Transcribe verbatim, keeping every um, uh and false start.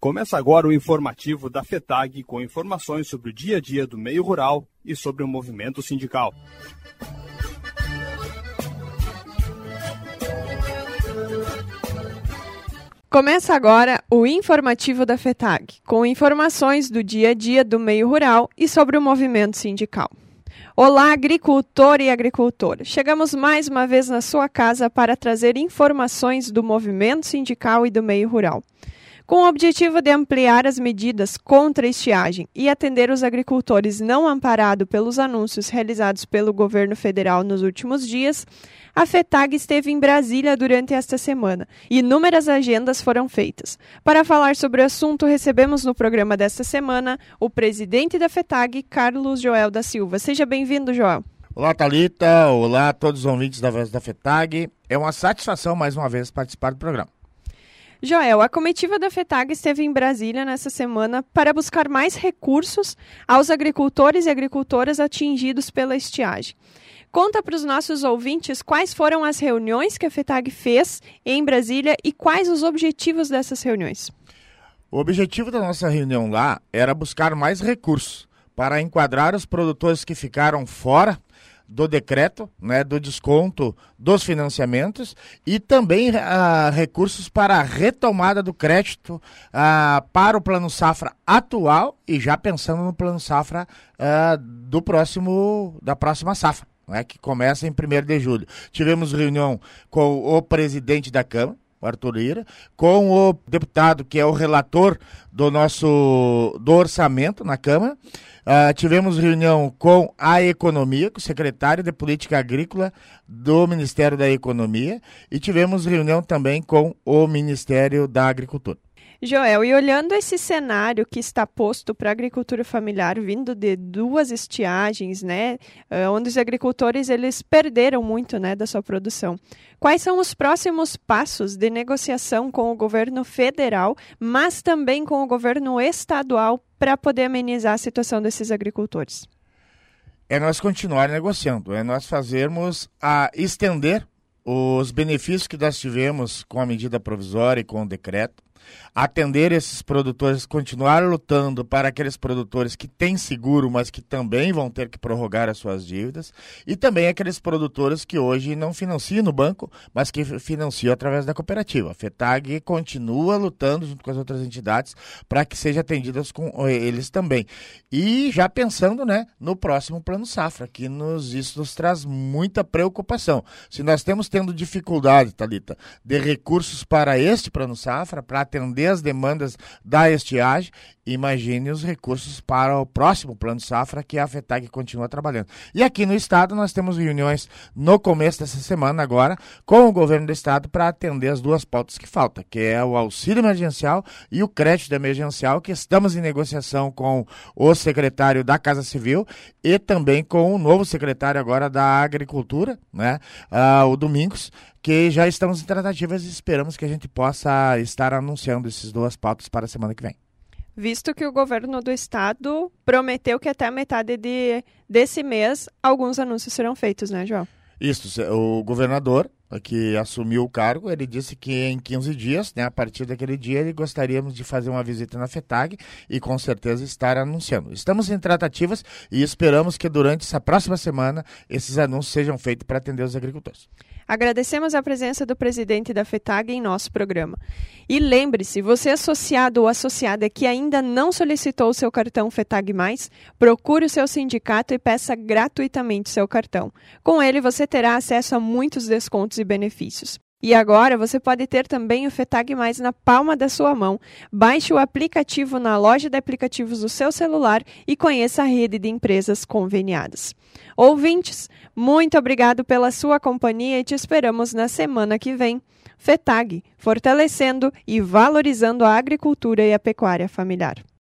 Começa agora o informativo da FETAG com informações sobre o dia a dia do meio rural e sobre o movimento sindical. Começa agora o informativo da FETAG, com informações do dia a dia do meio rural e sobre o movimento sindical. Olá, agricultor e agricultora! Chegamos mais uma vez na sua casa para trazer informações do movimento sindical e do meio rural. Com o objetivo de ampliar as medidas contra a estiagem e atender os agricultores não amparados pelos anúncios realizados pelo governo federal nos últimos dias, a FETAG esteve em Brasília durante esta semana e inúmeras agendas foram feitas. Para falar sobre o assunto, recebemos no programa desta semana o presidente da FETAG, Carlos Joel da Silva. Seja bem-vindo, Joel. Olá, Thalita. Olá a todos os ouvintes da Voz da FETAG. É uma satisfação, mais uma vez, participar do programa. Joel, a comitiva da FETAG esteve em Brasília nessa semana para buscar mais recursos aos agricultores e agricultoras atingidos pela estiagem. Conta para os nossos ouvintes quais foram as reuniões que a FETAG fez em Brasília e quais os objetivos dessas reuniões. O objetivo da nossa reunião lá era buscar mais recursos para enquadrar os produtores que ficaram fora do decreto, né, do desconto dos financiamentos e também uh, recursos para a retomada do crédito uh, para o Plano Safra atual e já pensando no Plano Safra uh, do próximo, da próxima safra, né, que começa em primeiro de julho. Tivemos reunião com o presidente da Câmara, o Arthur Lira, com o deputado que é o relator do nosso do orçamento na Câmara. Uh, tivemos reunião com a Economia, com o secretário de Política Agrícola do Ministério da Economia e tivemos reunião também com o Ministério da Agricultura. Joel, e olhando esse cenário que está posto para a agricultura familiar, vindo de duas estiagens, né, onde os agricultores eles perderam muito, né, da sua produção, quais são os próximos passos de negociação com o governo federal, mas também com o governo estadual para poder amenizar a situação desses agricultores? É nós continuar negociando, é nós fazermos a estender os benefícios que nós tivemos com a medida provisória e com o decreto, atender esses produtores, continuar lutando para aqueles produtores que têm seguro, mas que também vão ter que prorrogar as suas dívidas, e também aqueles produtores que hoje não financiam no banco, mas que financiam através da cooperativa. A FETAG continua lutando junto com as outras entidades para que sejam atendidas com eles também. E já pensando, né, no próximo Plano Safra, que nos, isso nos traz muita preocupação. Se nós temos tendo dificuldade, Thalita, de recursos para este Plano Safra, para atender as demandas da estiagem, imagine os recursos para o próximo Plano Safra que a FETAG continua trabalhando. E aqui no estado nós temos reuniões no começo dessa semana agora com o governo do estado para atender as duas pautas que faltam, que é o auxílio emergencial e o crédito emergencial, que estamos em negociação com o secretário da Casa Civil e também com o novo secretário agora da Agricultura, né, uh, o Domingos, que já estamos em tratativas e esperamos que a gente possa estar anunciando essas duas pautas para a semana que vem. Visto que o governo do estado prometeu que até a metade de, desse mês alguns anúncios serão feitos, né, João? Isso, o governador que assumiu o cargo, ele disse que em quinze dias, né, a partir daquele dia, ele gostaríamos de fazer uma visita na FETAG e com certeza estar anunciando. Estamos em tratativas e esperamos que durante essa próxima semana esses anúncios sejam feitos para atender os agricultores. Agradecemos a presença do presidente da FETAG em nosso programa. E lembre-se, você associado ou associada que ainda não solicitou o seu cartão FETAG mais, procure o seu sindicato e peça gratuitamente seu cartão. Com ele você terá acesso a muitos descontos e benefícios. E agora você pode ter também o FETAG mais na palma da sua mão. Baixe o aplicativo na loja de aplicativos do seu celular e conheça a rede de empresas conveniadas. Ouvintes, muito obrigado pela sua companhia e te esperamos na semana que vem. FETAG, fortalecendo e valorizando a agricultura e a pecuária familiar.